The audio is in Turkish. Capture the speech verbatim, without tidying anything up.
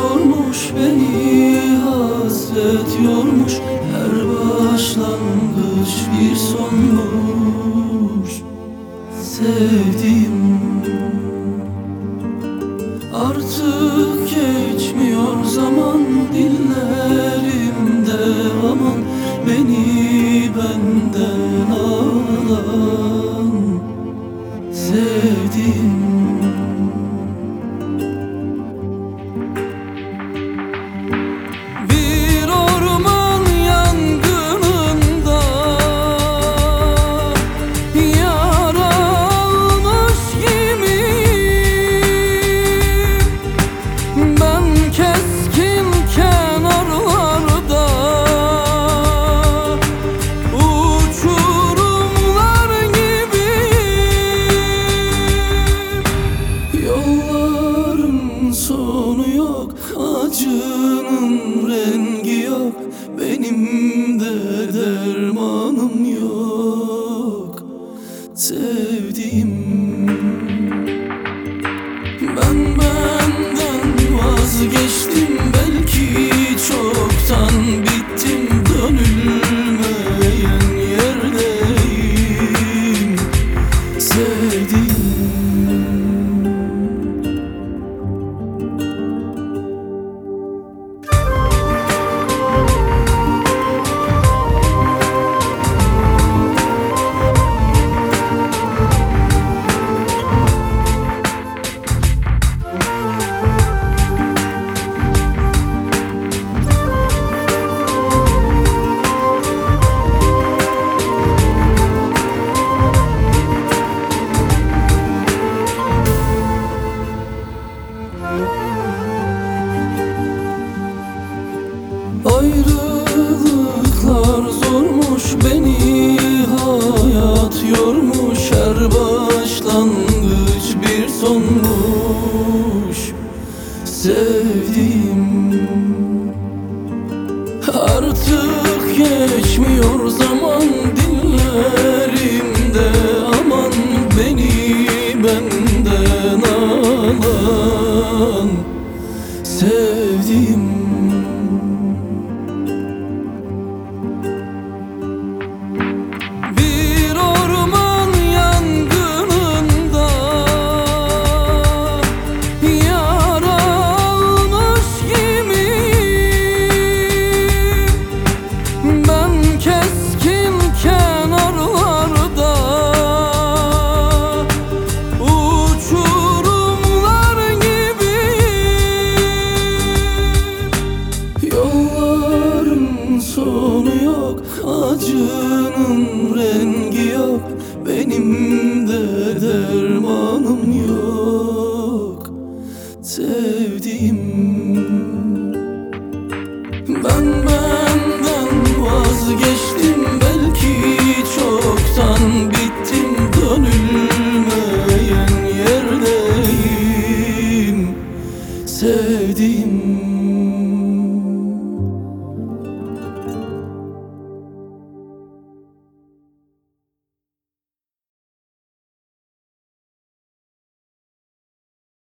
zormuş, beni hasret yormuş. Her başlangıç bir sonmuş. Sevdiğim artık geçmiyor zaman dillerimde, aman beni benden alan. Sevdiğim bir orman yangınında yara almış gibiyim. Ben keskin kenarlarda uçurumlar gibiyim. Yolların sonu yok, acının rengi yok. Benim de dermanım yok. Sevdiğim ben benden vazgeçtim, belki çoktan bittim. Dönülmeyen yerdeyim. Sevdiğim ayrılıklar zormuş, beni hayat yormuş. Her başlangıç bir sonmuş. Sevdiğim artık geçmiyor zaman dillerimde, aman beni benden alan. Sevdiğim bir orman yangınında yara almış gibiyim. Ben keskin kenarlarda uçurumlar gibiyim. Yolların sonu yok, acının rengi yok. Benim de dermanım yok. Sevdiğim ben benden vazgeçtim, belki çoktan bittim. Dönülmeyen yerdeyim. Sevdiğim